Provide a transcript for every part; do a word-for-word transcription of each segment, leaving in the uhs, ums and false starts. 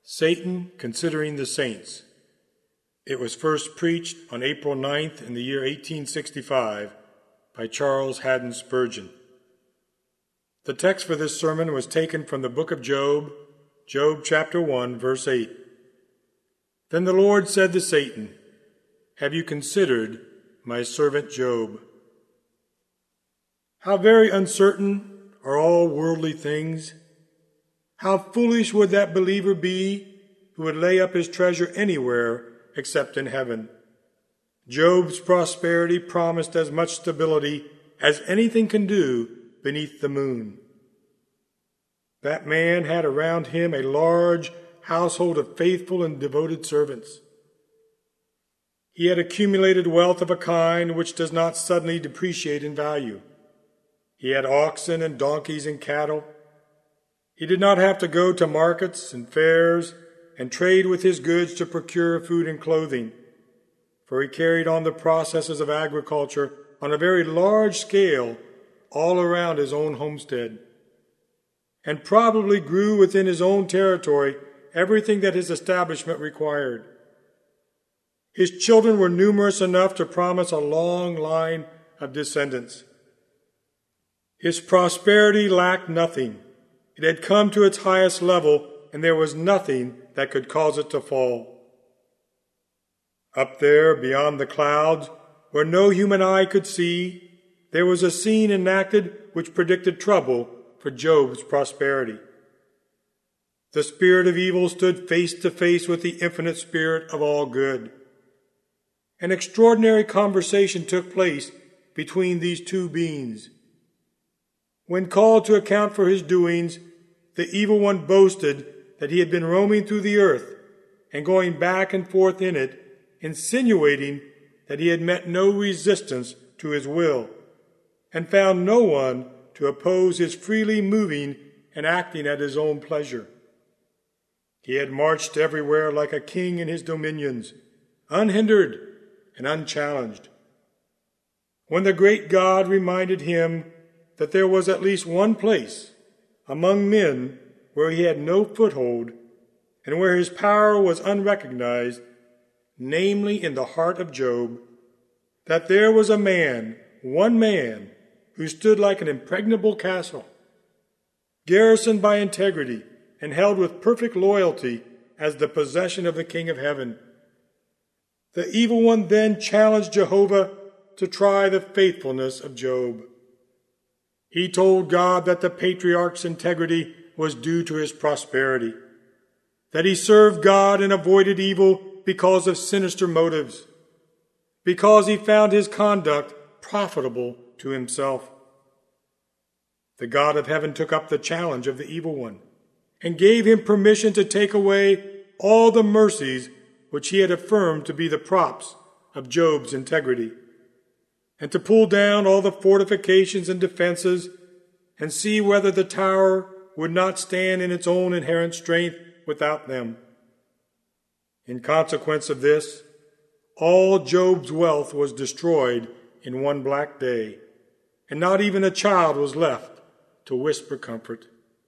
Satan Considering the Saints. It was first preached on April ninth in the year eighteen sixty-five by Charles Haddon Spurgeon. The text for this sermon was taken from the book of Job, Job chapter one, verse eight. Then the Lord said to Satan, "Have you considered my servant Job? How very uncertain are all worldly things. How foolish would that believer be who would lay up his treasure anywhere except in heaven." Job's prosperity promised as much stability as anything can do beneath the moon. That man had around him a large household of faithful and devoted servants. He had accumulated wealth of a kind which does not suddenly depreciate in value. He had oxen and donkeys and cattle. He did not have to go to markets and fairs and trade with his goods to procure food and clothing, for he carried on the processes of agriculture on a very large scale all around his own homestead, and probably grew within his own territory everything that his establishment required. His children were numerous enough to promise a long line of descendants. His prosperity lacked nothing. It had come to its highest level, and there was nothing that could cause it to fall. Up there, beyond the clouds, where no human eye could see, there was a scene enacted which predicted trouble for Job's prosperity. The spirit of evil stood face to face with the infinite spirit of all good. An extraordinary conversation took place between these two beings. When called to account for his doings, the evil one boasted that he had been roaming through the earth and going back and forth in it, insinuating that he had met no resistance to his will and found no one to oppose his freely moving and acting at his own pleasure. He had marched everywhere like a king in his dominions, unhindered and unchallenged. When the great God reminded him that there was at least one place among men where he had no foothold and where his power was unrecognized, namely in the heart of Job, that there was a man, one man, who stood like an impregnable castle, garrisoned by integrity and held with perfect loyalty as the possession of the King of Heaven. The evil one then challenged Jehovah to try the faithfulness of Job. He told God that the patriarch's integrity was due to his prosperity, that he served God and avoided evil because of sinister motives, because he found his conduct profitable to himself. The God of heaven took up the challenge of the evil one and gave him permission to take away all the mercies which he had affirmed to be the props of Job's integrity, and to pull down all the fortifications and defenses and see whether the tower would not stand in its own inherent strength without them. In consequence of this, all Job's wealth was destroyed in one black day, and not even a child was left to whisper comfort.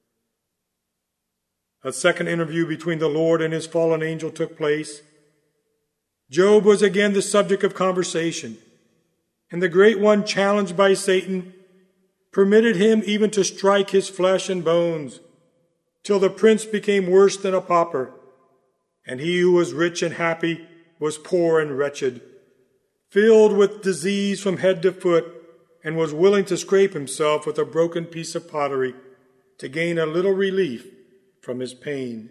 A second interview between the Lord and his fallen angel took place. Job was again the subject of conversation, and the great one, challenged by Satan, permitted him even to strike his flesh and bones, till the prince became worse than a pauper, and he who was rich and happy was poor and wretched, filled with disease from head to foot, and was willing to scrape himself with a broken piece of pottery to gain a little relief from his pain.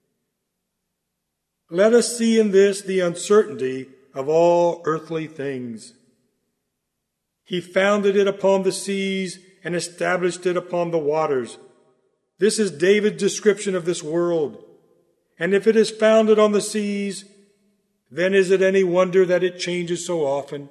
Let us see in this the uncertainty of all earthly things. He founded it upon the seas and established it upon the waters. This is David's description of this world. And if it is founded on the seas, then is it any wonder that it changes so often?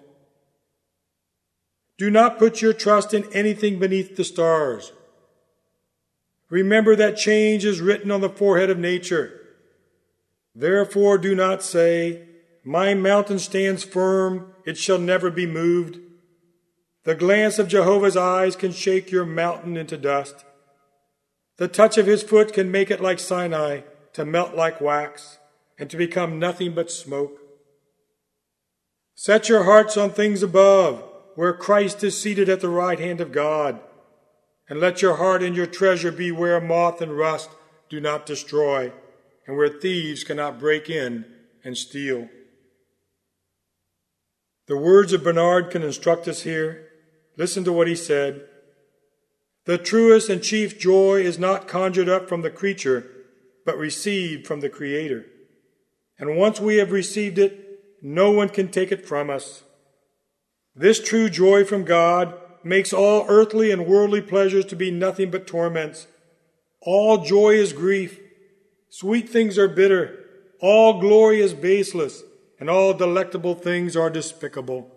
Do not put your trust in anything beneath the stars. Remember that change is written on the forehead of nature. Therefore do not say, "My mountain stands firm, it shall never be moved." The glance of Jehovah's eyes can shake your mountain into dust. The touch of his foot can make it like Sinai, to melt like wax, and to become nothing but smoke. Set your hearts on things above, where Christ is seated at the right hand of God, and let your heart and your treasure be where moth and rust do not destroy, and where thieves cannot break in and steal. The words of Bernard can instruct us here. Listen to what he said. The truest and chief joy is not conjured up from the creature, but received from the Creator. And once we have received it, no one can take it from us. This true joy from God makes all earthly and worldly pleasures to be nothing but torments. All joy is grief. Sweet things are bitter. All glory is baseless, and all delectable things are despicable.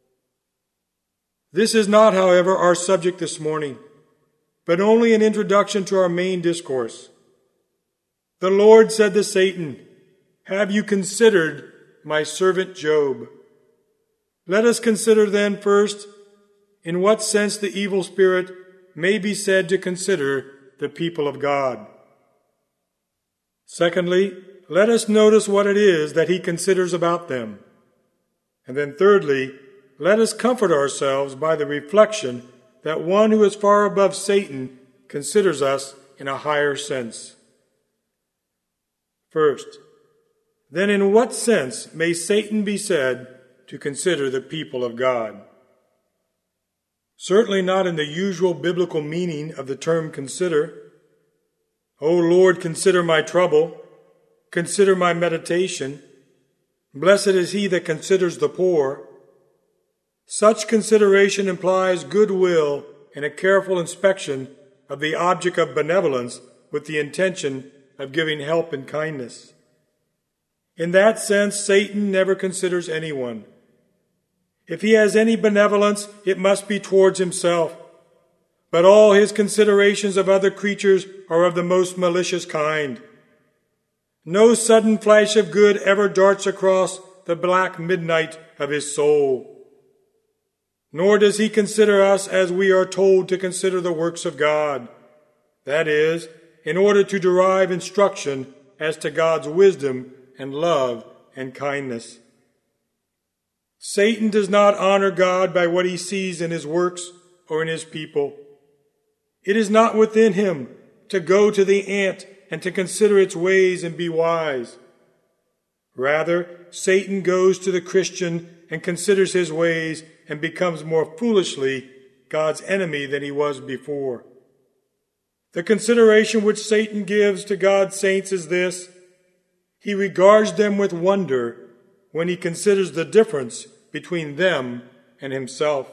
This is not, however, our subject this morning, but only an introduction to our main discourse. The Lord said to Satan, "Have you considered my servant Job?" Let us consider then first in what sense the evil spirit may be said to consider the people of God. Secondly, let us notice what it is that he considers about them. And then thirdly, let us comfort ourselves by the reflection that one who is far above Satan considers us in a higher sense. First, then in what sense may Satan be said to consider the people of God? Certainly not in the usual biblical meaning of the term consider. O Lord, consider my trouble. Consider my meditation. Blessed is he that considers the poor. Such consideration implies goodwill and a careful inspection of the object of benevolence with the intention of giving help and kindness. In that sense, Satan never considers anyone. If he has any benevolence, it must be towards himself. But all his considerations of other creatures are of the most malicious kind. No sudden flash of good ever darts across the black midnight of his soul. Nor does he consider us as we are told to consider the works of God. That is, in order to derive instruction as to God's wisdom and love and kindness. Satan does not honor God by what he sees in his works or in his people. It is not within him to go to the ant and to consider its ways and be wise. Rather, Satan goes to the Christian and considers his ways and becomes more foolishly God's enemy than he was before. The consideration which Satan gives to God's saints is this: he regards them with wonder when he considers the difference between them and himself.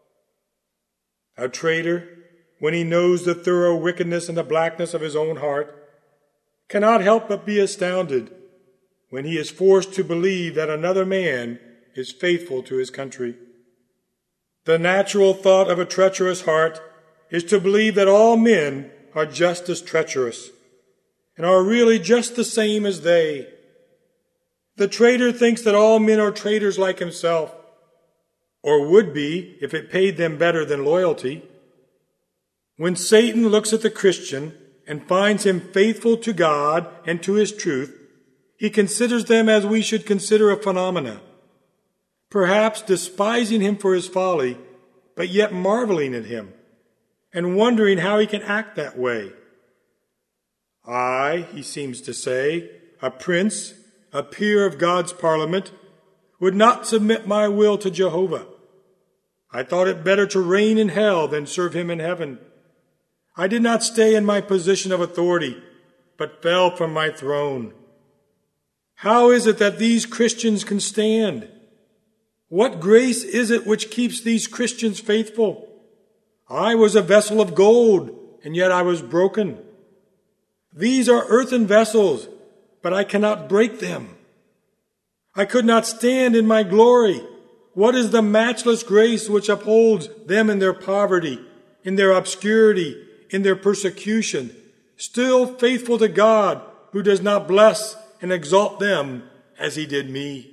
A traitor, when he knows the thorough wickedness and the blackness of his own heart, cannot help but be astounded when he is forced to believe that another man is faithful to his country. The natural thought of a treacherous heart is to believe that all men are just as treacherous and are really just the same as they. The traitor thinks that all men are traitors like himself, or would be if it paid them better than loyalty. When Satan looks at the Christian and finds him faithful to God and to his truth, he considers them as we should consider a phenomena, perhaps despising him for his folly, but yet marveling at him and wondering how he can act that way. I, he seems to say, a prince, a peer of God's parliament, would not submit my will to Jehovah. I thought it better to reign in hell than serve him in heaven. I did not stay in my position of authority, but fell from my throne. How is it that these Christians can stand? What grace is it which keeps these Christians faithful? I was a vessel of gold, and yet I was broken. These are earthen vessels, but I cannot break them. I could not stand in my glory. What is the matchless grace which upholds them in their poverty, in their obscurity, in their persecution, still faithful to God, who does not bless and exalt them as he did me?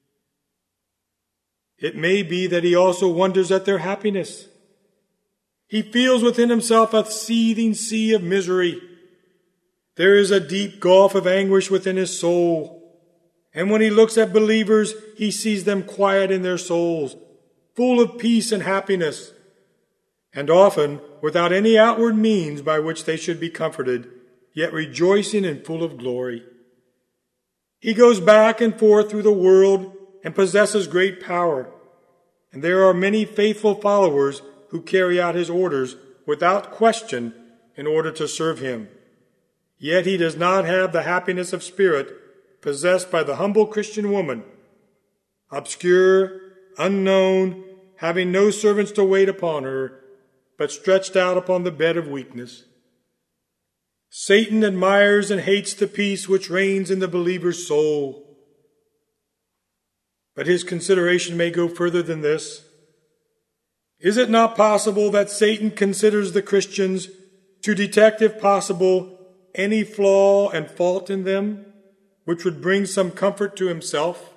It may be that he also wonders at their happiness. He feels within himself a seething sea of misery. there is a deep gulf of anguish within his soul. And when he looks at believers, he sees them quiet in their souls, full of peace and happiness, and often without any outward means by which they should be comforted, yet rejoicing and full of glory. He goes back and forth through the world and possesses great power, and there are many faithful followers who carry out his orders without question in order to serve him. Yet he does not have the happiness of spirit possessed by the humble Christian woman, obscure, unknown, having no servants to wait upon her, but stretched out upon the bed of weakness. Satan admires and hates the peace which reigns in the believer's soul. But his consideration may go further than this. Is it not possible that Satan considers the Christians to detect, if possible, any flaw and fault in them, which would bring some comfort to himself?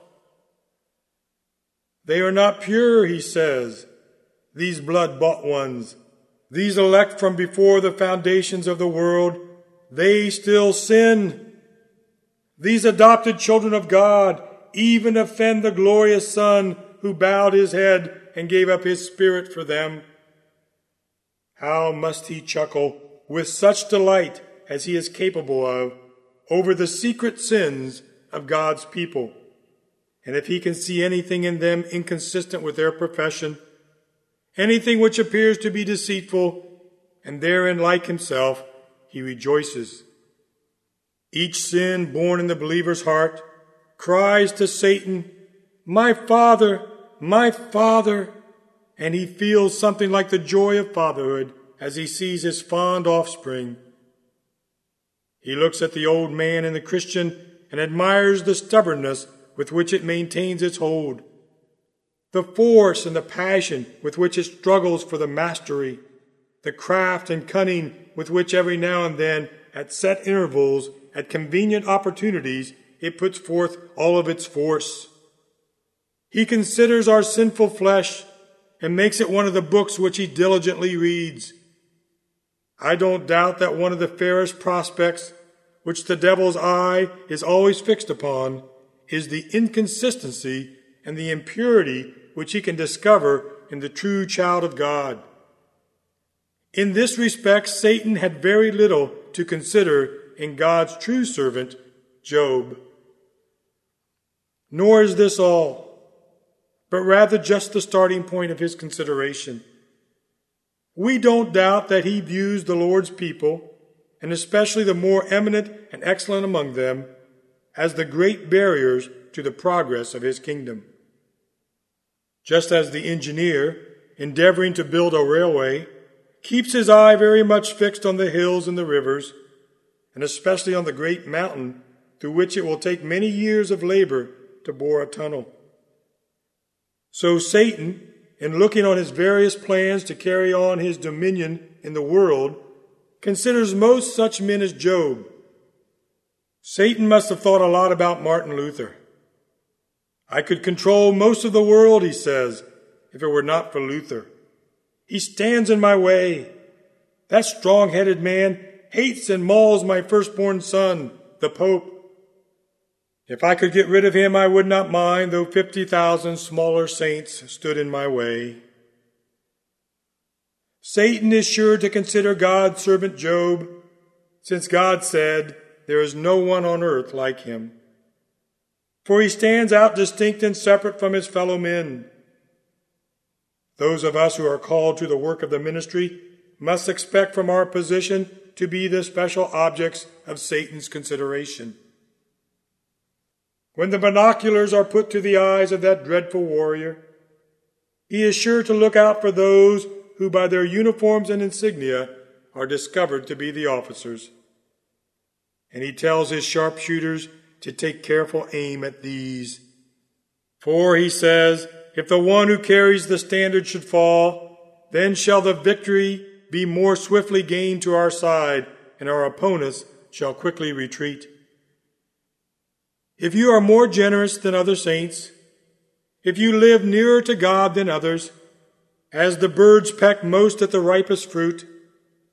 They are not pure, he says, these blood-bought ones, these elect from before the foundations of the world. They still sin. These adopted children of God even offend the glorious Son who bowed his head and gave up his spirit for them. How must he chuckle with such delight as he is capable of over the secret sins of God's people. And if he can see anything in them inconsistent with their profession, anything which appears to be deceitful, and therein like himself, he rejoices. Each sin born in the believer's heart cries to Satan, "My Father, my Father," and he feels something like the joy of fatherhood as he sees his fond offspring. He looks at the old man in the Christian and admires the stubbornness with which it maintains its hold, the force and the passion with which it struggles for the mastery, the craft and cunning with which every now and then, at set intervals, at convenient opportunities, it puts forth all of its force. He considers our sinful flesh and makes it one of the books which he diligently reads. I don't doubt that one of the fairest prospects which the devil's eye is always fixed upon is the inconsistency and the impurity which he can discover in the true child of God. In this respect, Satan had very little to consider in God's true servant, Job. Nor is this all, but rather just the starting point of his consideration. We don't doubt that he views the Lord's people, and especially the more eminent and excellent among them, as the great barriers to the progress of his kingdom. Just as the engineer, endeavoring to build a railway, keeps his eye very much fixed on the hills and the rivers, and especially on the great mountain through which it will take many years of labor to bore a tunnel. So Satan, in looking on his various plans to carry on his dominion in the world, considers most such men as Job. Satan must have thought a lot about Martin Luther. I could control most of the world, he says, if it were not for Luther. He stands in my way. That strong-headed man hates and mauls my firstborn son, the Pope. If I could get rid of him, I would not mind, though fifty thousand smaller saints stood in my way. Satan is sure to consider God's servant Job, since God said, "There is no one on earth like him." For he stands out distinct and separate from his fellow men. Those of us who are called to the work of the ministry must expect from our position to be the special objects of Satan's consideration. When the binoculars are put to the eyes of that dreadful warrior, he is sure to look out for those who by their uniforms and insignia are discovered to be the officers. And he tells his sharpshooters to take careful aim at these. For, he says, if the one who carries the standard should fall, then shall the victory be more swiftly gained to our side, and our opponents shall quickly retreat. If you are more generous than other saints, if you live nearer to God than others, as the birds peck most at the ripest fruit,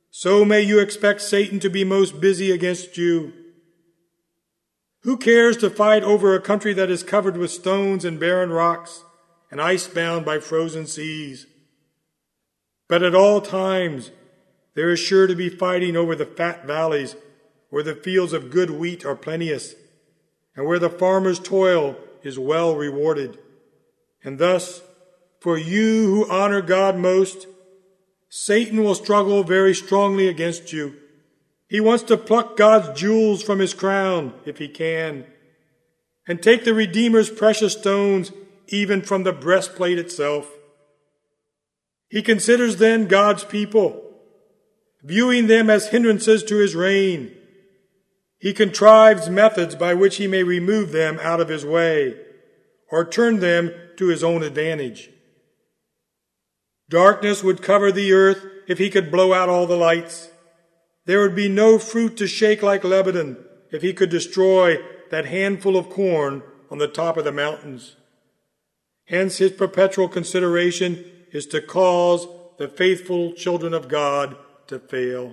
so may you expect Satan to be most busy against you. Who cares to fight over a country that is covered with stones and barren rocks and ice-bound by frozen seas? But at all times there is sure to be fighting over the fat valleys where the fields of good wheat are plenteous, and where the farmer's toil is well rewarded. And thus, for you who honor God most, Satan will struggle very strongly against you. He wants to pluck God's jewels from his crown, if he can, and take the Redeemer's precious stones even from the breastplate itself. He considers then God's people, viewing them as hindrances to his reign. He contrives methods by which he may remove them out of his way, or turn them to his own advantage. Darkness would cover the earth if he could blow out all the lights. There would be no fruit to shake like Lebanon if he could destroy that handful of corn on the top of the mountains. Hence his perpetual consideration is to cause the faithful children of God to fail.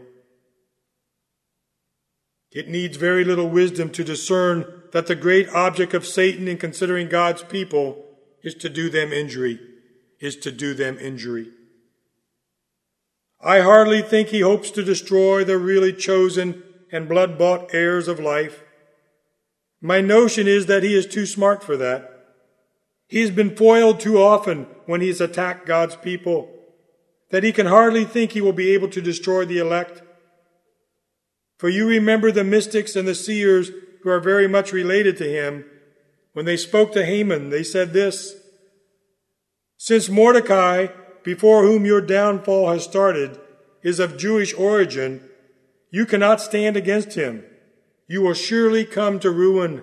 It needs very little wisdom to discern that the great object of Satan in considering God's people is to do them injury, is to do them injury. I hardly think he hopes to destroy the really chosen and blood-bought heirs of life. My notion is that he is too smart for that. He has been foiled too often when he has attacked God's people, that he can hardly think he will be able to destroy the elect. For you remember the mystics and the seers who are very much related to him. When they spoke to Haman, they said this: "Since Mordecai, before whom your downfall has started, is of Jewish origin, you cannot stand against him. You will surely come to ruin."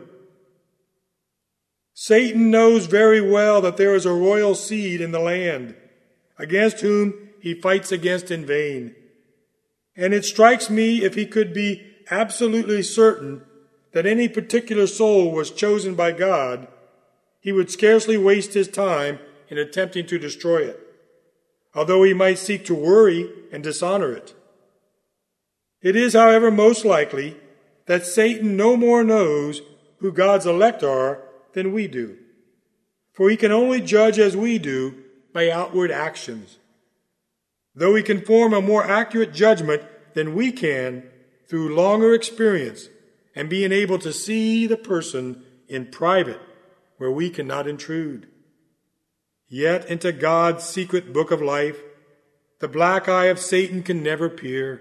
Satan knows very well that there is a royal seed in the land, against whom he fights against in vain. And it strikes me, if he could be absolutely certain that any particular soul was chosen by God, he would scarcely waste his time in attempting to destroy it, although he might seek to worry and dishonor it. It is, however, most likely that Satan no more knows who God's elect are than we do, for he can only judge as we do by outward actions, though he can form a more accurate judgment than we can through longer experience and being able to see the person in private where we cannot intrude. Yet into God's secret book of life, the black eye of Satan can never peer.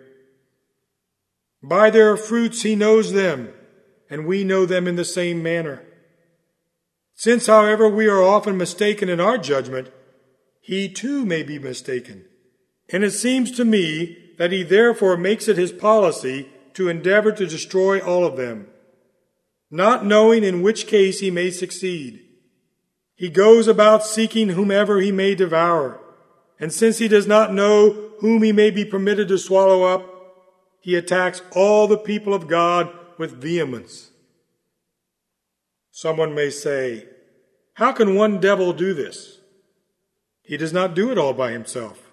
By their fruits he knows them, and we know them in the same manner. Since, however, we are often mistaken in our judgment, he too may be mistaken. And it seems to me that he therefore makes it his policy to endeavor to destroy all of them, not knowing in which case he may succeed. He goes about seeking whomever he may devour, and since he does not know whom he may be permitted to swallow up, he attacks all the people of God with vehemence. Someone may say, "How can one devil do this?" He does not do it all by himself.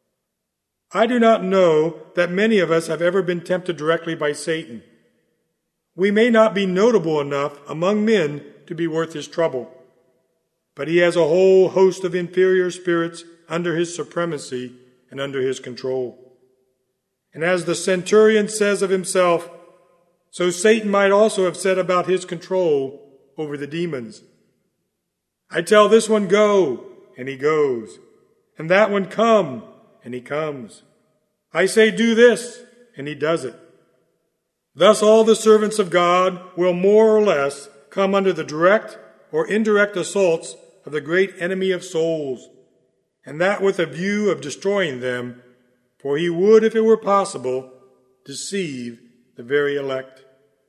I do not know that many of us have ever been tempted directly by Satan. We may not be notable enough among men to be worth his trouble, but he has a whole host of inferior spirits under his supremacy and under his control. And as the centurion says of himself, so Satan might also have said about his control over the demons. I tell this one, go, and he goes, and that one, come, and he comes. I say, do this, and he does it. Thus all the servants of God will more or less come under the direct or indirect assaults of the great enemy of souls, and that with a view of destroying them, for he would, if it were possible, deceive the very elect.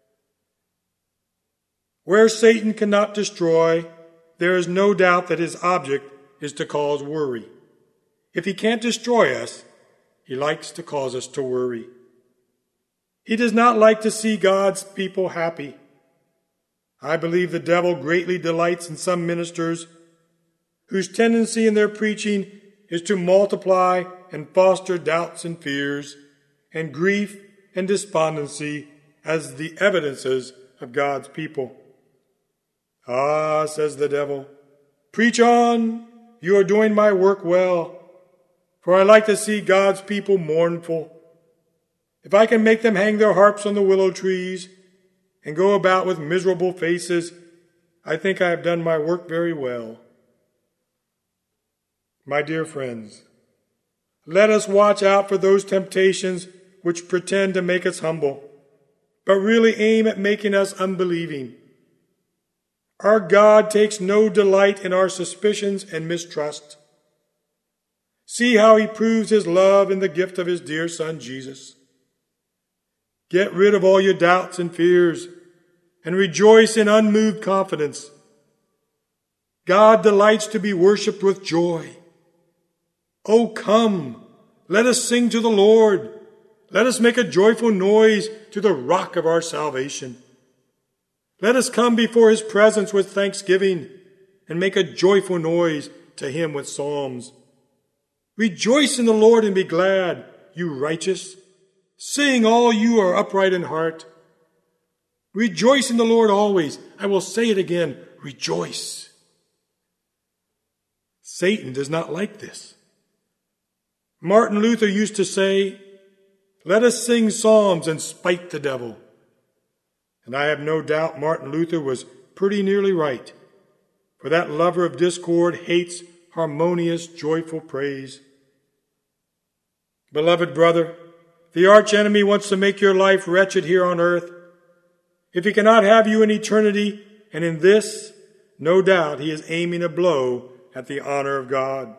Where Satan cannot destroy, there is no doubt that his object is to cause worry. If he can't destroy us, he likes to cause us to worry. He does not like to see God's people happy. I believe the devil greatly delights in some ministers whose tendency in their preaching is to multiply and foster doubts and fears, and grief and despondency as the evidences of God's people. Ah, says the devil, preach on, you are doing my work well, for I like to see God's people mournful. If I can make them hang their harps on the willow trees and go about with miserable faces, I think I have done my work very well. My dear friends, let us watch out for those temptations which pretend to make us humble, but really aim at making us unbelieving. Our God takes no delight in our suspicions and mistrust. See how he proves his love in the gift of his dear Son, Jesus. Get rid of all your doubts and fears and rejoice in unmoved confidence. God delights to be worshipped with joy. Oh, come, let us sing to the Lord. Let us make a joyful noise to the rock of our salvation. Let us come before his presence with thanksgiving and make a joyful noise to him with psalms. Rejoice in the Lord and be glad, you righteous. Sing, all you are upright in heart. Rejoice in the Lord always. I will say it again, rejoice. Satan does not like this. Martin Luther used to say, let us sing psalms and spite the devil. And I have no doubt Martin Luther was pretty nearly right, for that lover of discord hates harmonious, joyful praise. Beloved brother, the archenemy wants to make your life wretched here on earth. If he cannot have you in eternity, and in this, no doubt he is aiming a blow at the honor of God.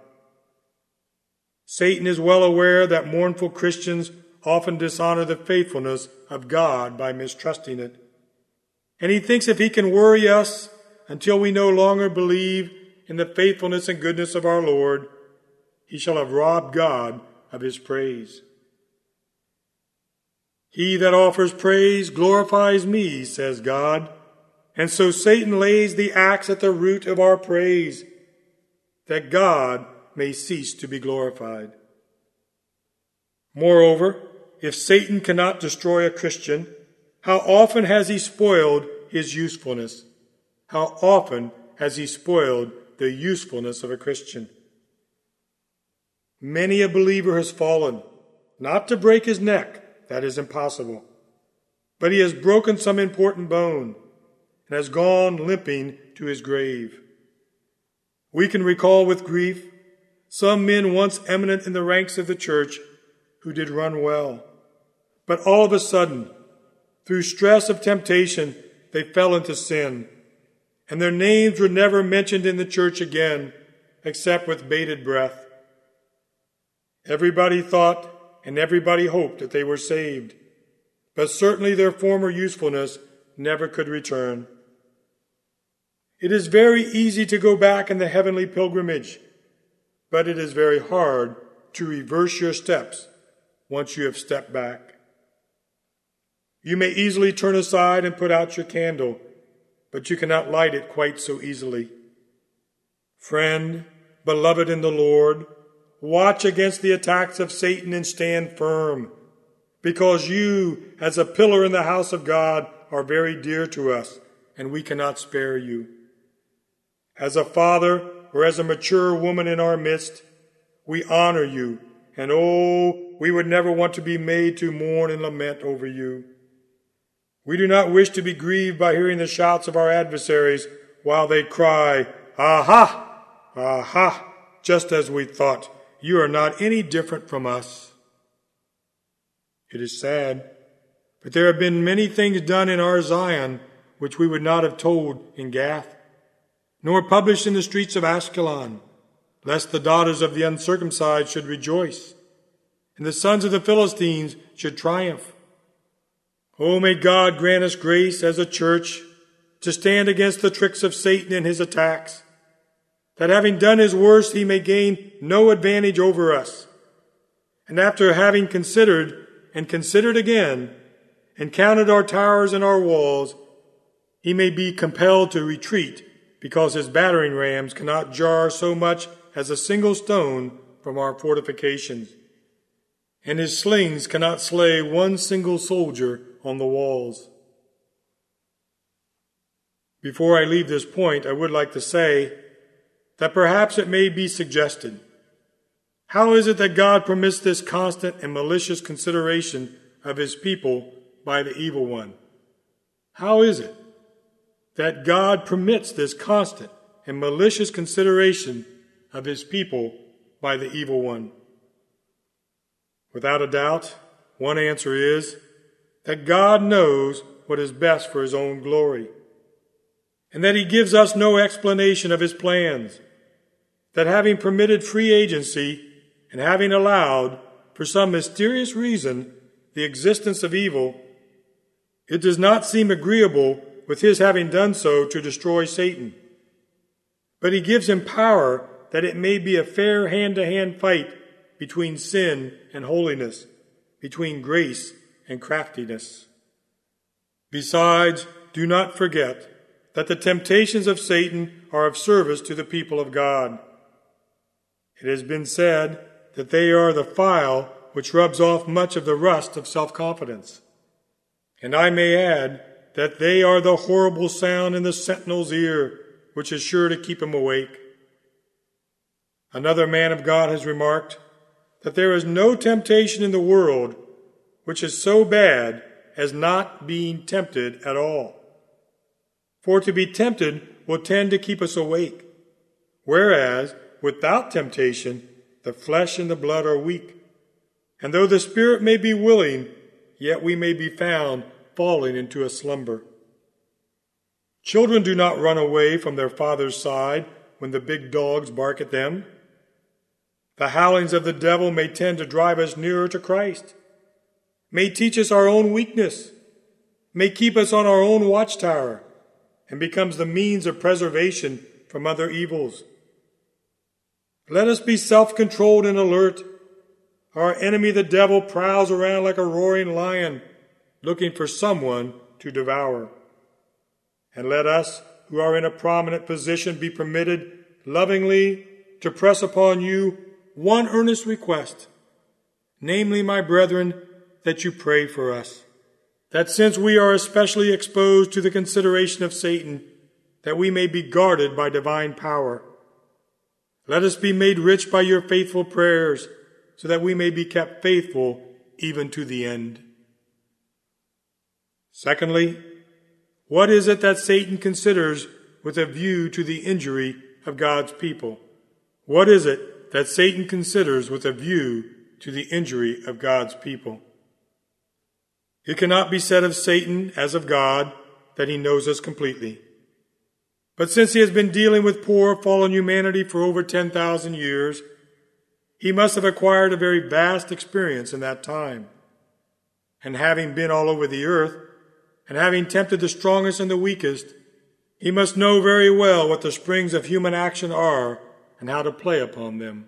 Satan is well aware that mournful Christians often dishonor the faithfulness of God by mistrusting it. And he thinks if he can worry us until we no longer believe in the faithfulness and goodness of our Lord, he shall have robbed God of his praise. He that offers praise glorifies me, says God. And so Satan lays the axe at the root of our praise, that God may cease to be glorified. Moreover, if Satan cannot destroy a Christian, how often has he spoiled his usefulness? How often has he spoiled the usefulness of a Christian? Many a believer has fallen, not to break his neck, that is impossible, but he has broken some important bone and has gone limping to his grave. We can recall with grief some men once eminent in the ranks of the church who did run well, but all of a sudden, through stress of temptation, they fell into sin, and their names were never mentioned in the church again, except with bated breath. Everybody thought and everybody hoped that they were saved, but certainly their former usefulness never could return. It is very easy to go back in the heavenly pilgrimage, but it is very hard to reverse your steps once you have stepped back. You may easily turn aside and put out your candle, but you cannot light it quite so easily. Friend, beloved in the Lord, watch against the attacks of Satan and stand firm, because you, as a pillar in the house of God, are very dear to us, and we cannot spare you. As a father or as a mature woman in our midst, we honor you, and oh, we would never want to be made to mourn and lament over you. We do not wish to be grieved by hearing the shouts of our adversaries while they cry, "Aha! Aha!" just as we thought. You are not any different from us. It is sad, but there have been many things done in our Zion which we would not have told in Gath, nor published in the streets of Ashkelon, lest the daughters of the uncircumcised should rejoice, and the sons of the Philistines should triumph. Oh, may God grant us grace as a church to stand against the tricks of Satan and his attacks, that having done his worst, he may gain no advantage over us. And after having considered and considered again, and counted our towers and our walls, he may be compelled to retreat, because his battering rams cannot jar so much as a single stone from our fortifications. and his slings cannot slay one single soldier on the walls. Before I leave this point, I would like to say that perhaps it may be suggested, how is it that God permits this constant and malicious consideration of his people by the evil one? How is it that God permits this constant and malicious consideration of his people by the evil one? Without a doubt, one answer is that God knows what is best for his own glory, and that he gives us no explanation of his plans, that having permitted free agency and having allowed, for some mysterious reason, the existence of evil, it does not seem agreeable with his having done so to destroy Satan. But he gives him power that it may be a fair hand-to-hand fight between sin and holiness, between grace and craftiness. Besides, do not forget that the temptations of Satan are of service to the people of God. It has been said that they are the file which rubs off much of the rust of self-confidence. And I may add that they are the horrible sound in the sentinel's ear, which is sure to keep him awake. Another man of God has remarked that there is no temptation in the world which is so bad as not being tempted at all. For to be tempted will tend to keep us awake, whereas without temptation the flesh and the blood are weak. And though the spirit may be willing, yet we may be found falling into a slumber. Children do not run away from their father's side when the big dogs bark at them. The howlings of the devil may tend to drive us nearer to Christ, may teach us our own weakness, may keep us on our own watchtower, and becomes the means of preservation from other evils. Let us be self-controlled and alert. Our enemy, the devil, prowls around like a roaring lion, looking for someone to devour. And let us, who are in a prominent position, be permitted lovingly to press upon you one earnest request, namely, my brethren, that you pray for us, that since we are especially exposed to the consideration of Satan, that we may be guarded by divine power. Let us be made rich by your faithful prayers, so that we may be kept faithful even to the end. Secondly, what is it that Satan considers with a view to the injury of God's people? What is it that Satan considers with a view to the injury of God's people? It cannot be said of Satan, as of God, that he knows us completely. But since he has been dealing with poor, fallen humanity for over ten thousand years, he must have acquired a very vast experience in that time. And having been all over the earth, and having tempted the strongest and the weakest, he must know very well what the springs of human action are and how to play upon them.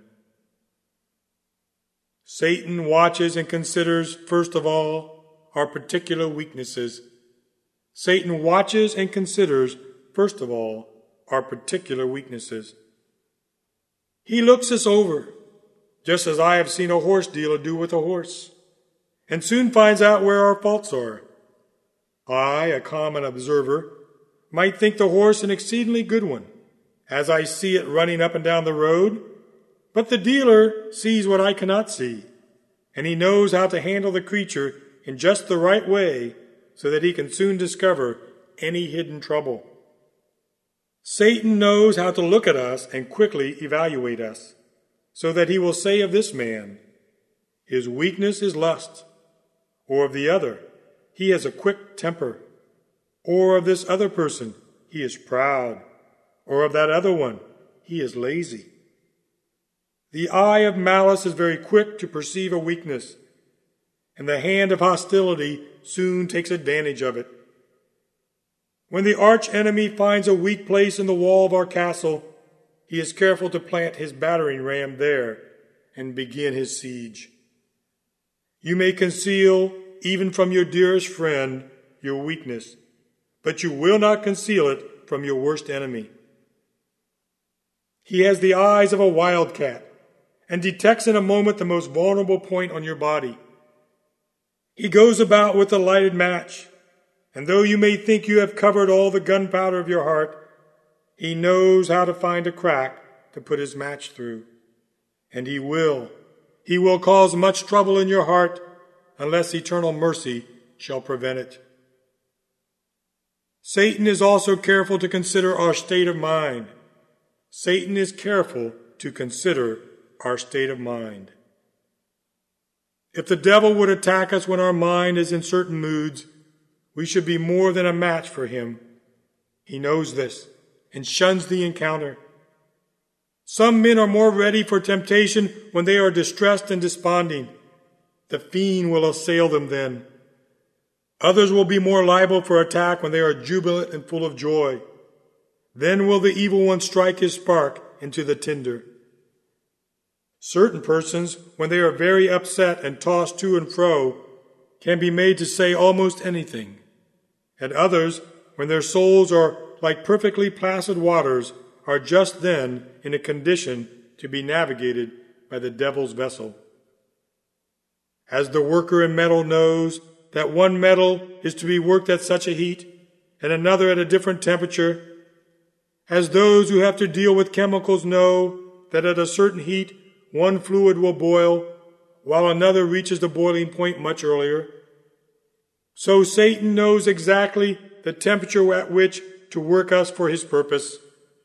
Satan watches and considers, first of all, our particular weaknesses. Satan watches and considers, first of all, our particular weaknesses. He looks us over, just as I have seen a horse dealer do with a horse, and soon finds out where our faults are. I, a common observer, might think the horse an exceedingly good one, as I see it running up and down the road, but the dealer sees what I cannot see, and he knows how to handle the creature in just the right way so that he can soon discover any hidden trouble. Satan knows how to look at us and quickly evaluate us, so that he will say of this man, his weakness is lust, or of the other, he has a quick temper, or of this other person, he is proud, or of that other one, he is lazy. The eye of malice is very quick to perceive a weakness, and the hand of hostility soon takes advantage of it. When the arch-enemy finds a weak place in the wall of our castle, he is careful to plant his battering ram there and begin his siege. You may conceal, even from your dearest friend, your weakness, but you will not conceal it from your worst enemy. He has the eyes of a wildcat, and detects in a moment the most vulnerable point on your body. He goes about with a lighted match, and though you may think you have covered all the gunpowder of your heart, he knows how to find a crack to put his match through. And he will. He will cause much trouble in your heart unless eternal mercy shall prevent it. Satan is also careful to consider our state of mind. Satan is careful to consider our state of mind. If the devil would attack us when our mind is in certain moods, we should be more than a match for him. He knows this and shuns the encounter. Some men are more ready for temptation when they are distressed and desponding. The fiend will assail them then. Others will be more liable for attack when they are jubilant and full of joy. Then will the evil one strike his spark into the tinder. Certain persons, when they are very upset and tossed to and fro, can be made to say almost anything. And others, when their souls are like perfectly placid waters, are just then in a condition to be navigated by the devil's vessel. As the worker in metal knows that one metal is to be worked at such a heat and another at a different temperature, as those who have to deal with chemicals know that at a certain heat one fluid will boil while another reaches the boiling point much earlier, so Satan knows exactly the temperature at which to work us for his purpose.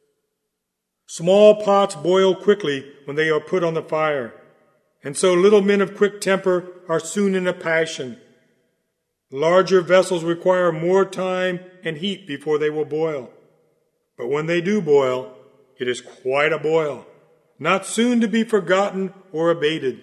Small pots boil quickly when they are put on the fire, and so little men of quick temper are soon in a passion. Larger vessels require more time and heat before they will boil. But when they do boil, it is quite a boil, not soon to be forgotten or abated.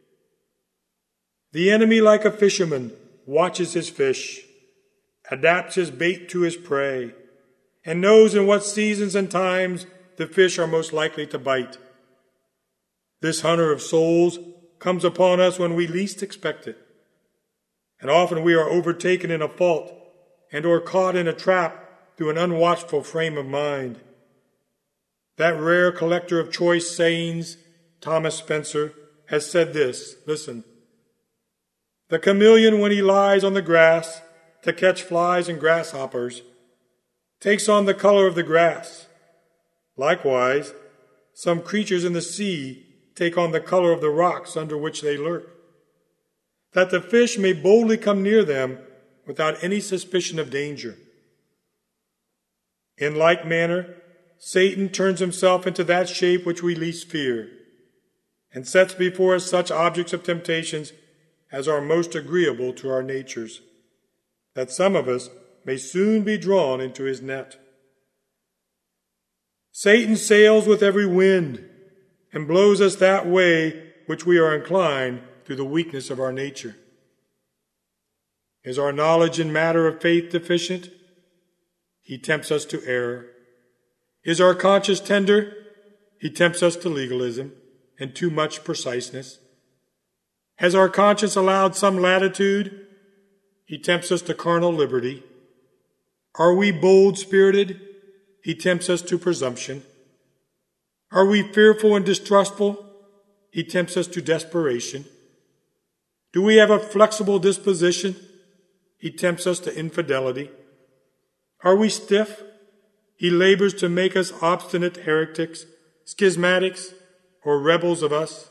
The enemy, like a fisherman, watches his fish, adapts his bait to his prey, and knows in what seasons and times the fish are most likely to bite. This hunter of souls comes upon us when we least expect it. And often we are overtaken in a fault and or caught in a trap through an unwatchful frame of mind. That rare collector of choice sayings, Thomas Spencer, has said this. Listen. The chameleon, when he lies on the grass to catch flies and grasshoppers, takes on the color of the grass. Likewise, some creatures in the sea take on the color of the rocks under which they lurk, that the fish may boldly come near them without any suspicion of danger. In like manner, Satan turns himself into that shape which we least fear, and sets before us such objects of temptations as are most agreeable to our natures, that some of us may soon be drawn into his net. Satan sails with every wind, and blows us that way which we are inclined through the weakness of our nature. Is our knowledge in matter of faith deficient? He tempts us to error. Is our conscience tender? He tempts us to legalism and too much preciseness. Has our conscience allowed some latitude? He tempts us to carnal liberty. Are we bold-spirited? He tempts us to presumption. Are we fearful and distrustful? He tempts us to desperation. Do we have a flexible disposition? He tempts us to infidelity. Are we stiff? He labors to make us obstinate heretics, schismatics, or rebels of us.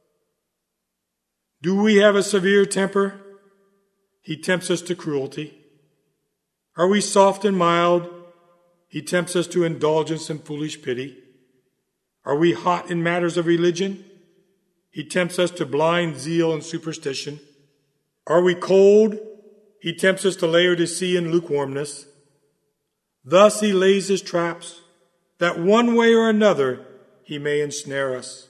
Do we have a severe temper? He tempts us to cruelty. Are we soft and mild? He tempts us to indulgence and foolish pity. Are we hot in matters of religion? He tempts us to blind zeal and superstition. Are we cold? He tempts us to Laodicea and lukewarmness. Thus he lays his traps, that one way or another he may ensnare us.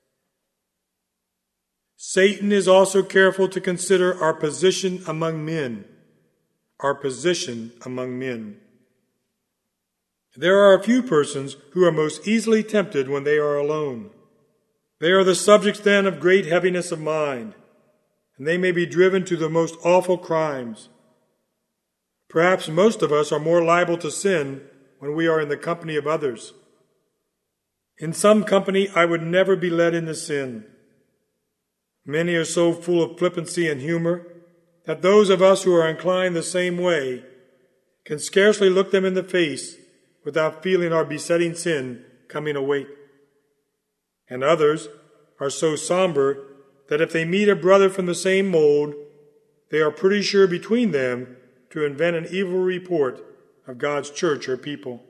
Satan is also careful to consider our position among men. Our position among men. There are a few persons who are most easily tempted when they are alone. They are the subjects then of great heaviness of mind, and they may be driven to the most awful crimes. Perhaps most of us are more liable to sin when we are in the company of others. In some company I would never be led into sin. Many are so full of flippancy and humor that those of us who are inclined the same way can scarcely look them in the face without feeling our besetting sin coming awake. And others are so somber that if they meet a brother from the same mold, they are pretty sure between them to invent an evil report of God's church or people.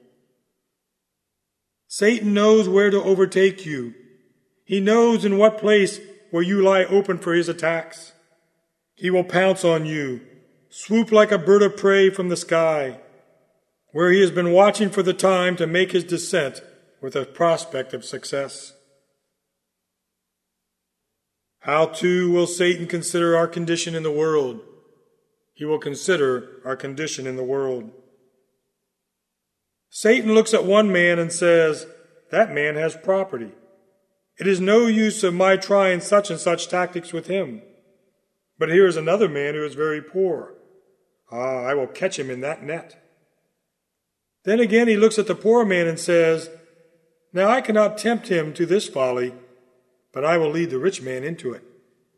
Satan knows where to overtake you. He knows in what place where you lie open for his attacks. He will pounce on you, swoop like a bird of prey from the sky, where he has been watching for the time to make his descent with a prospect of success. How, too, will Satan consider our condition in the world? He will consider our condition in the world. Satan looks at one man and says, "That man has property. It is no use of my trying such and such tactics with him. But here is another man who is very poor. Ah, I will catch him in that net." Then again he looks at the poor man and says, "Now I cannot tempt him to this folly, but I will lead the rich man into it."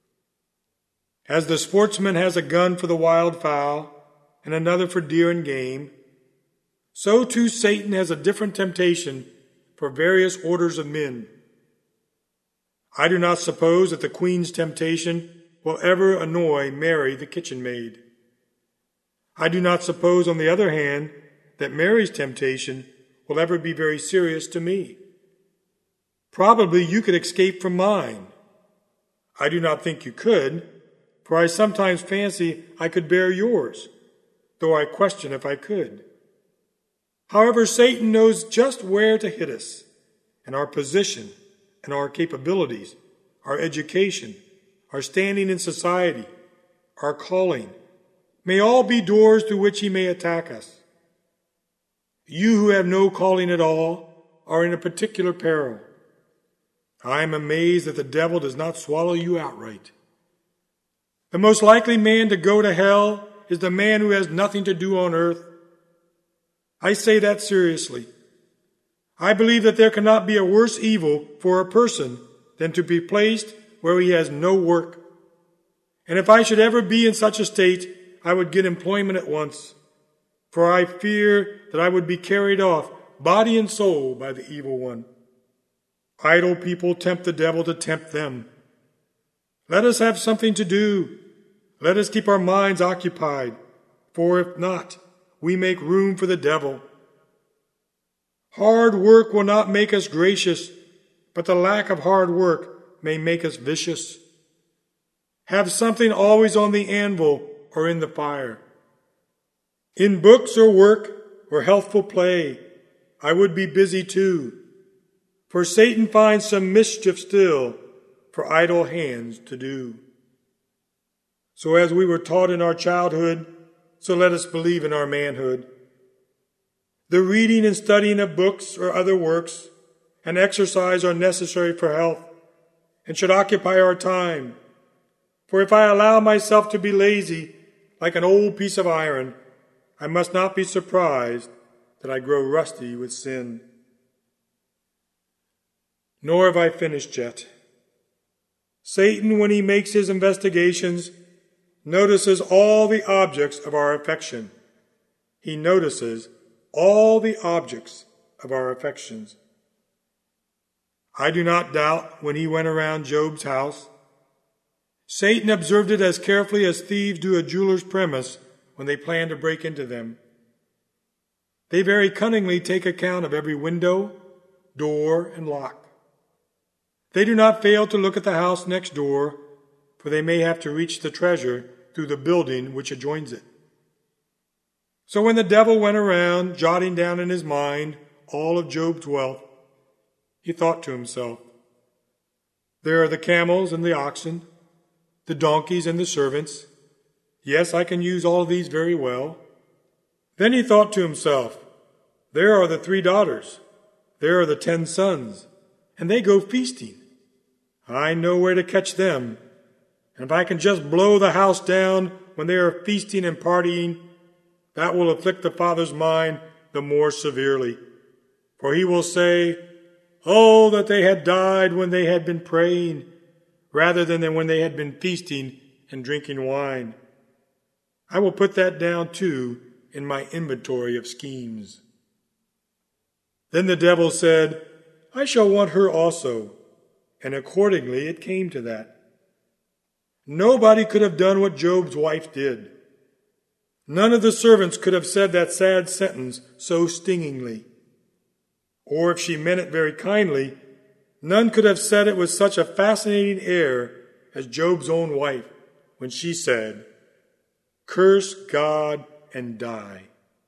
As the sportsman has a gun for the wild fowl and another for deer and game, so too Satan has a different temptation for various orders of men. I do not suppose that the queen's temptation will ever annoy Mary the kitchen maid. I do not suppose, on the other hand, that Mary's temptation will ever be very serious to me. Probably you could escape from mine. I do not think you could, for I sometimes fancy I could bear yours, though I question if I could. However, Satan knows just where to hit us, and our position and our capabilities, our education, our standing in society, our calling, may all be doors through which he may attack us. You who have no calling at all are in a particular peril. I am amazed that the devil does not swallow you outright. The most likely man to go to hell is the man who has nothing to do on earth. I say that seriously. I believe that there cannot be a worse evil for a person than to be placed where he has no work. And if I should ever be in such a state, I would get employment at once, for I fear that I would be carried off, body and soul, by the evil one. Idle people tempt the devil to tempt them. Let us have something to do. Let us keep our minds occupied, for if not, we make room for the devil. Hard work will not make us gracious, but the lack of hard work may make us vicious. Have something always on the anvil or in the fire. In books or work or healthful play, I would be busy too, for Satan finds some mischief still for idle hands to do. So as we were taught in our childhood, so let us believe in our manhood. The reading and studying of books or other works and exercise are necessary for health and should occupy our time. For if I allow myself to be lazy like an old piece of iron, I must not be surprised that I grow rusty with sin. Nor have I finished yet. Satan, when he makes his investigations, notices all the objects of our affection. He notices all the objects of our affections. I do not doubt when he went around Job's house, Satan observed it as carefully as thieves do a jeweler's premise when they plan to break into them. They very cunningly take account of every window, door, and lock. They do not fail to look at the house next door, for they may have to reach the treasure through the building which adjoins it. So when the devil went around, jotting down in his mind all of Job's wealth, he thought to himself, "There are the camels and the oxen, the donkeys and the servants. Yes, I can use all of these very well." Then he thought to himself, "There are the three daughters, there are the ten sons, and they go feasting. I know where to catch them, and if I can just blow the house down when they are feasting and partying, that will afflict the father's mind the more severely. For he will say, Oh, that they had died when they had been praying, rather than when they had been feasting and drinking wine. I will put that down, too, in my inventory of schemes. Then the devil said, I shall want her also. And accordingly it came to that. Nobody could have done what Job's wife did. None of the servants could have said that sad sentence so stingingly. Or if she meant it very kindly, none could have said it with such a fascinating air as Job's own wife when she said, Curse God and die.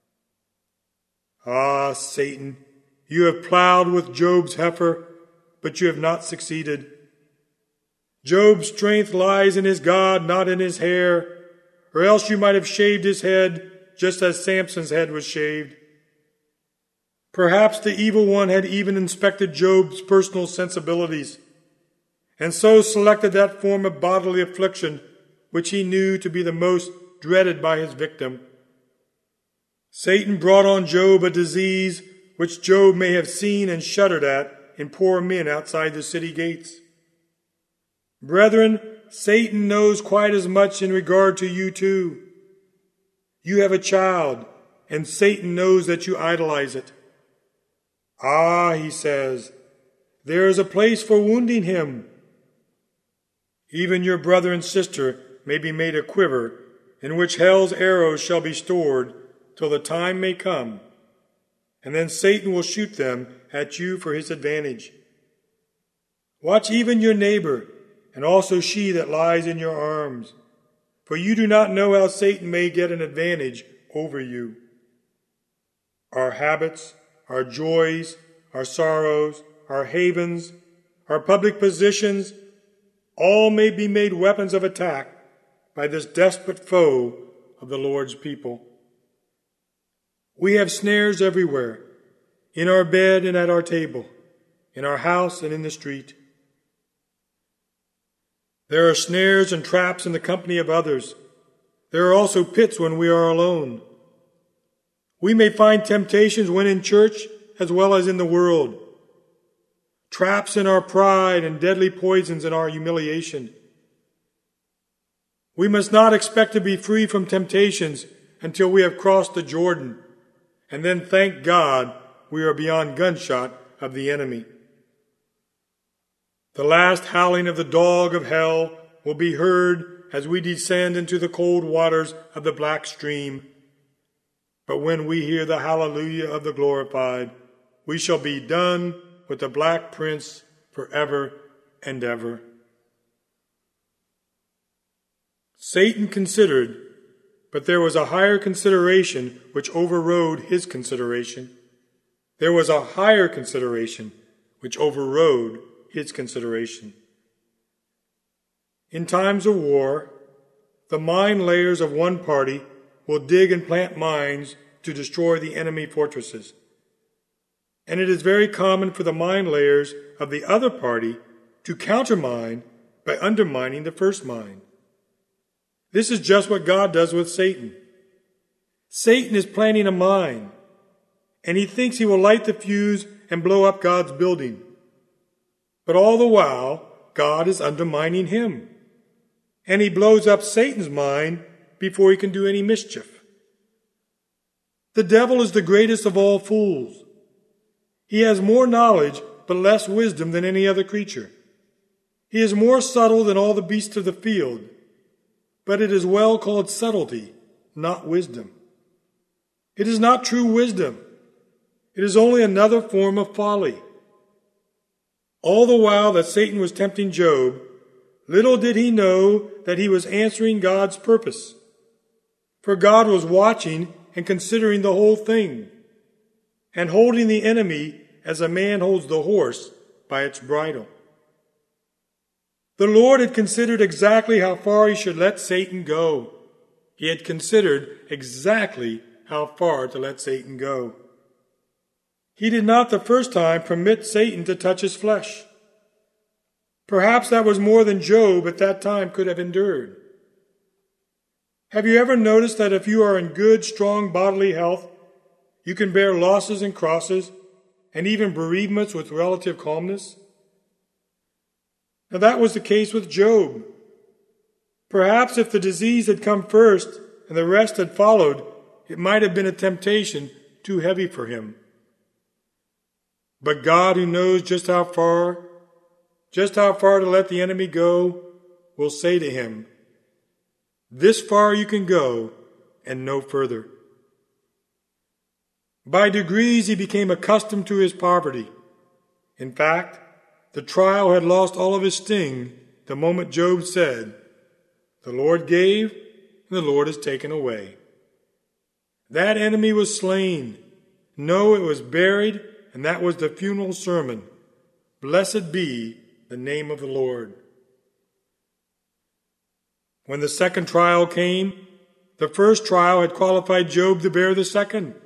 Ah, Satan, you have plowed with Job's heifer, but you have not succeeded. Job's strength lies in his God, not in his hair, or else you might have shaved his head just as Samson's head was shaved. Perhaps the evil one had even inspected Job's personal sensibilities, and so selected that form of bodily affliction which he knew to be the most dreaded by his victim. Satan brought on Job a disease which Job may have seen and shuddered at in poor men outside the city gates. Brethren, Satan knows quite as much in regard to you too. You have a child, and Satan knows that you idolize it. Ah, he says, there is a place for wounding him. Even your brother and sister may be made a quiver, in which hell's arrows shall be stored till the time may come, and then Satan will shoot them at you for his advantage. Watch even your neighbor, and also she that lies in your arms, for you do not know how Satan may get an advantage over you. Our habits, our joys, our sorrows, our havens, our public positions, all may be made weapons of attack by this desperate foe of the Lord's people. We have snares everywhere, in our bed and at our table, in our house and in the street. There are snares and traps in the company of others. There are also pits when we are alone. We may find temptations when in church as well as in the world. Traps in our pride and deadly poisons in our humiliation. We must not expect to be free from temptations until we have crossed the Jordan, and then thank God we are beyond gunshot of the enemy. The last howling of the dog of hell will be heard as we descend into the cold waters of the black stream. But when we hear the hallelujah of the glorified, we shall be done with the black prince forever and ever. Satan considered, but there was a higher consideration which overrode his consideration. There was a higher consideration which overrode his consideration. In times of war, the mine layers of one party will dig and plant mines to destroy the enemy fortresses. And it is very common for the mine layers of the other party to countermine by undermining the first mine. This is just what God does with Satan. Satan is planting a mine, and he thinks he will light the fuse and blow up God's building. But all the while, God is undermining him, and he blows up Satan's mine before he can do any mischief. The devil is the greatest of all fools. He has more knowledge but less wisdom than any other creature. He is more subtle than all the beasts of the field, but it is well called subtlety, not wisdom. It is not true wisdom. It is only another form of folly. All the while that Satan was tempting Job, little did he know that he was answering God's purpose. For God was watching and considering the whole thing, and holding the enemy as a man holds the horse by its bridle. The Lord had considered exactly how far he should let Satan go. He had considered exactly how far to let Satan go. He did not the first time permit Satan to touch his flesh. Perhaps that was more than Job at that time could have endured. Have you ever noticed that if you are in good, strong bodily health, you can bear losses and crosses, and even bereavements with relative calmness? Now that was the case with Job. Perhaps if the disease had come first and the rest had followed, it might have been a temptation too heavy for him. But God, who knows just how far, just how far to let the enemy go, will say to him, "This far you can go, and no further." By degrees he became accustomed to his poverty. In fact, the trial had lost all of its sting the moment Job said, "The Lord gave, and the Lord has taken away." That enemy was slain. No, it was buried, and that was the funeral sermon. Blessed be the name of the Lord. When the second trial came, the first trial had qualified Job to bear the second.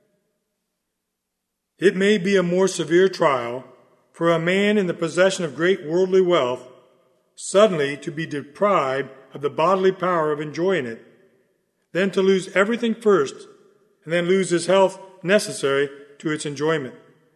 It may be a more severe trial for a man in the possession of great worldly wealth suddenly to be deprived of the bodily power of enjoying it, than to lose everything first and then lose his health necessary to its enjoyment.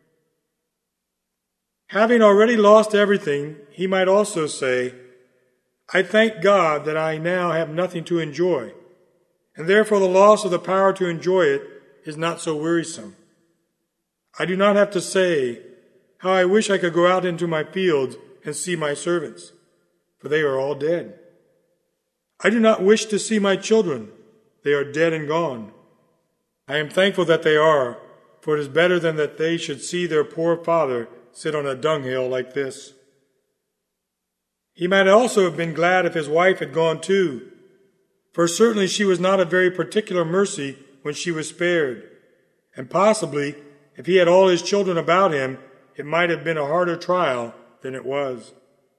Having already lost everything, he might also say, "I thank God that I now have nothing to enjoy, and therefore the loss of the power to enjoy it is not so wearisome. I do not have to say, how I wish I could go out into my fields and see my servants, for they are all dead. I do not wish to see my children, they are dead and gone. I am thankful that they are, for it is better than that they should see their poor father sit on a dunghill like this." He might also have been glad if his wife had gone too, for certainly she was not a very particular mercy when she was spared, and possibly, if he had all his children about him, it might have been a harder trial than it was.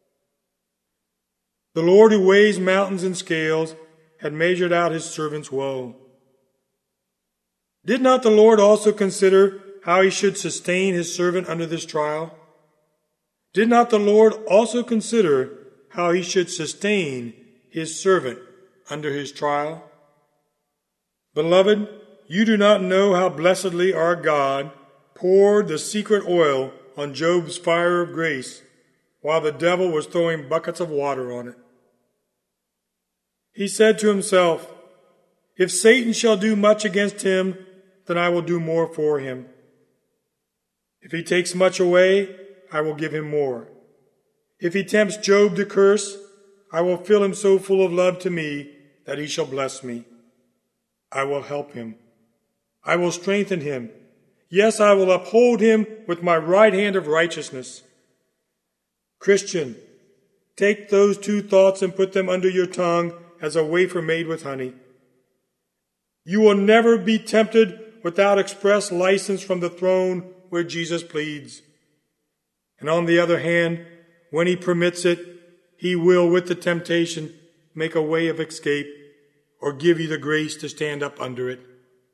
The Lord who weighs mountains in scales had measured out his servant's woe. Did not the Lord also consider how he should sustain his servant under this trial? Did not the Lord also consider how he should sustain his servant under his trial? Beloved, you do not know how blessedly our God poured the secret oil on Job's fire of grace while the devil was throwing buckets of water on it. He said to himself, "If Satan shall do much against him, then I will do more for him. If he takes much away, I will give him more. If he tempts Job to curse, I will fill him so full of love to me that he shall bless me. I will help him. I will strengthen him. Yes, I will uphold him with my right hand of righteousness." Christian, take those two thoughts and put them under your tongue as a wafer made with honey. You will never be tempted without express license from the throne where Jesus pleads. And on the other hand, when he permits it, he will, with the temptation, make a way of escape or give you the grace to stand up under it.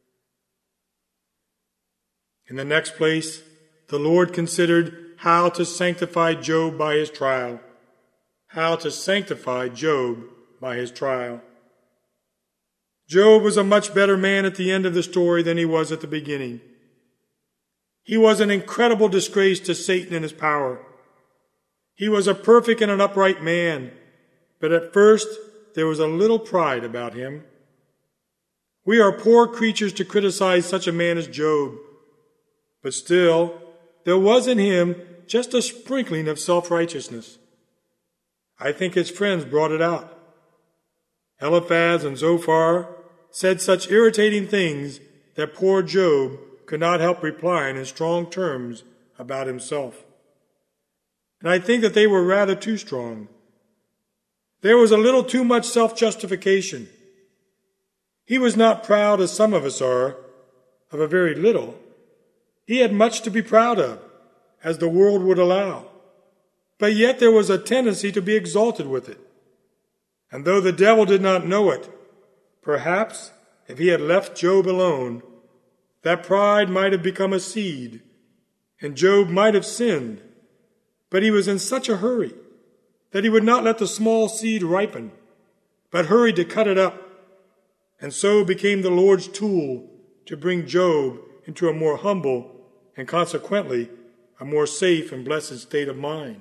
In the next place, the Lord considered how to sanctify Job by his trial. How to sanctify Job by his trial. Job was a much better man at the end of the story than he was at the beginning. He was an incredible disgrace to Satan and his power. He was a perfect and an upright man, but at first there was a little pride about him. We are poor creatures to criticize such a man as Job, but still there was in him just a sprinkling of self-righteousness. I think his friends brought it out. Eliphaz and Zophar said such irritating things that poor Job could not help replying in strong terms about himself. And I think that they were rather too strong. There was a little too much self-justification. He was not proud as some of us are, of a very little. He had much to be proud of, as the world would allow. But yet there was a tendency to be exalted with it. And though the devil did not know it, perhaps if he had left Job alone, that pride might have become a seed, and Job might have sinned. But he was in such a hurry that he would not let the small seed ripen, but hurried to cut it up, and so became the Lord's tool to bring Job into a more humble and consequently a more safe and blessed state of mind.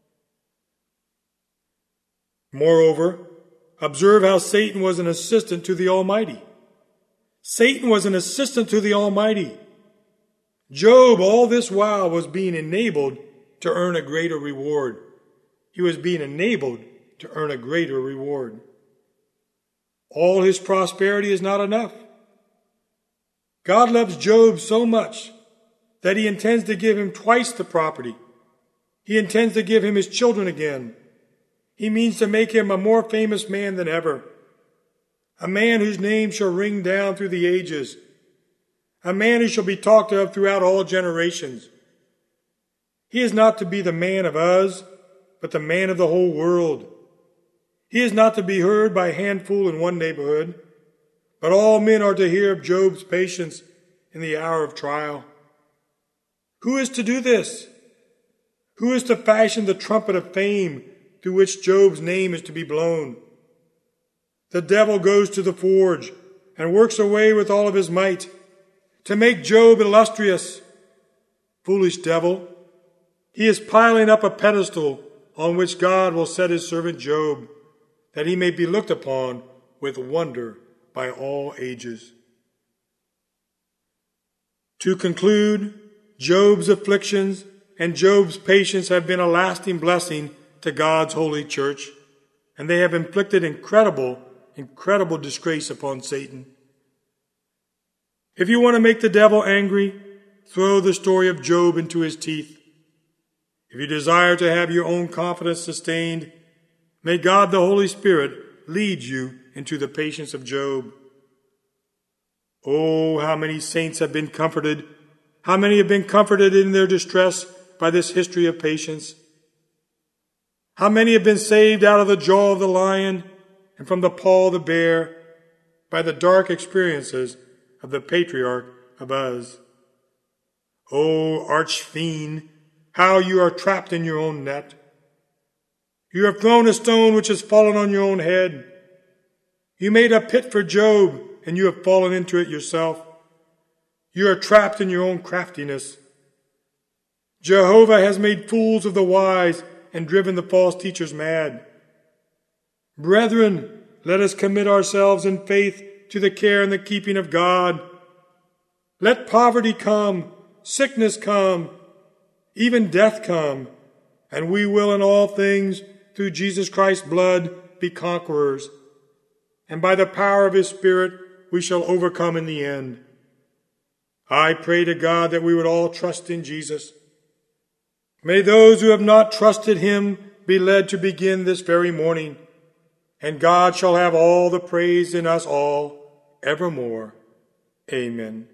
Moreover, observe how Satan was an assistant to the Almighty. Satan was an assistant to the Almighty. Job, all this while, was being enabled to earn a greater reward. He was being enabled to earn a greater reward. All his prosperity is not enough. God loves Job so much that he intends to give him twice the property. He intends to give him his children again. He means to make him a more famous man than ever, a man whose name shall ring down through the ages, a man who shall be talked of throughout all generations. He is not to be the man of Uz, but the man of the whole world. He is not to be heard by a handful in one neighborhood, but all men are to hear of Job's patience in the hour of trial. Who is to do this? Who is to fashion the trumpet of fame through which Job's name is to be blown? The devil goes to the forge and works away with all of his might to make Job illustrious. Foolish devil, he is piling up a pedestal on which God will set his servant Job, that he may be looked upon with wonder by all ages. To conclude, Job's afflictions and Job's patience have been a lasting blessing to God's holy church, and they have inflicted incredible, incredible disgrace upon Satan. If you want to make the devil angry, throw the story of Job into his teeth. If you desire to have your own confidence sustained, may God the Holy Spirit lead you into the patience of Job. Oh, how many saints have been comforted, how many have been comforted in their distress by this history of patience. How many have been saved out of the jaw of the lion and from the paw of the bear by the dark experiences of the patriarch of Uz. O arch-fiend, how you are trapped in your own net. You have thrown a stone which has fallen on your own head. You made a pit for Job, and you have fallen into it yourself. You are trapped in your own craftiness. Jehovah has made fools of the wise and driven the false teachers mad. Brethren, let us commit ourselves in faith to the care and the keeping of God. Let poverty come, sickness come, even death come, and we will in all things, through Jesus Christ's blood, be conquerors. And by the power of his Spirit, we shall overcome in the end. I pray to God that we would all trust in Jesus. May those who have not trusted him be led to begin this very morning, and God shall have all the praise in us all evermore. Amen.